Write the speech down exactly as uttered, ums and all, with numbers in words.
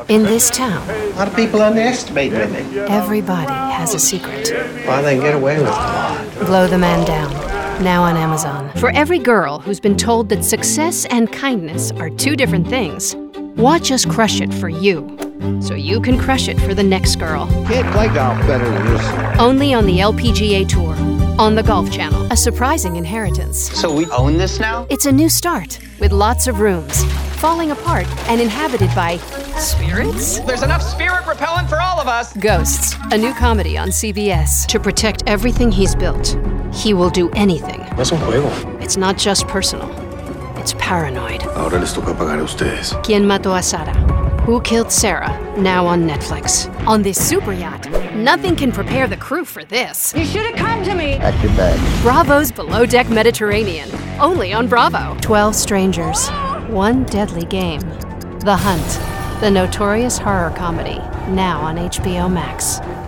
In this town, A lot of people underestimate women. everybody has a secret. Why they get away with a lot. Blow the Man Down, now on Amazon. For every girl who's been told that success and kindness are two different things, watch us crush it for you, so you can crush it for the next girl. Can't play golf better than this. Only on the L P G A Tour, on the Golf Channel. A surprising inheritance. So we own this now? It's a new start with lots of rooms, falling apart and inhabited by spirits? There's enough spirit repellent for all of us. Ghosts, a new comedy on C B S. To protect everything he's built, he will do anything. Es un juego. It's not just personal, it's paranoid. Ahora les toca pagar a ustedes. ¿Quién mató a Sarah? Who Killed Sarah? Now on Netflix. On this super yacht, nothing can prepare the crew for this. You should have come to me. Pack your bag. Bravo's Below Deck Mediterranean, only on Bravo. Twelve strangers, one deadly game. The Hunt, the notorious horror comedy, now on H B O Max.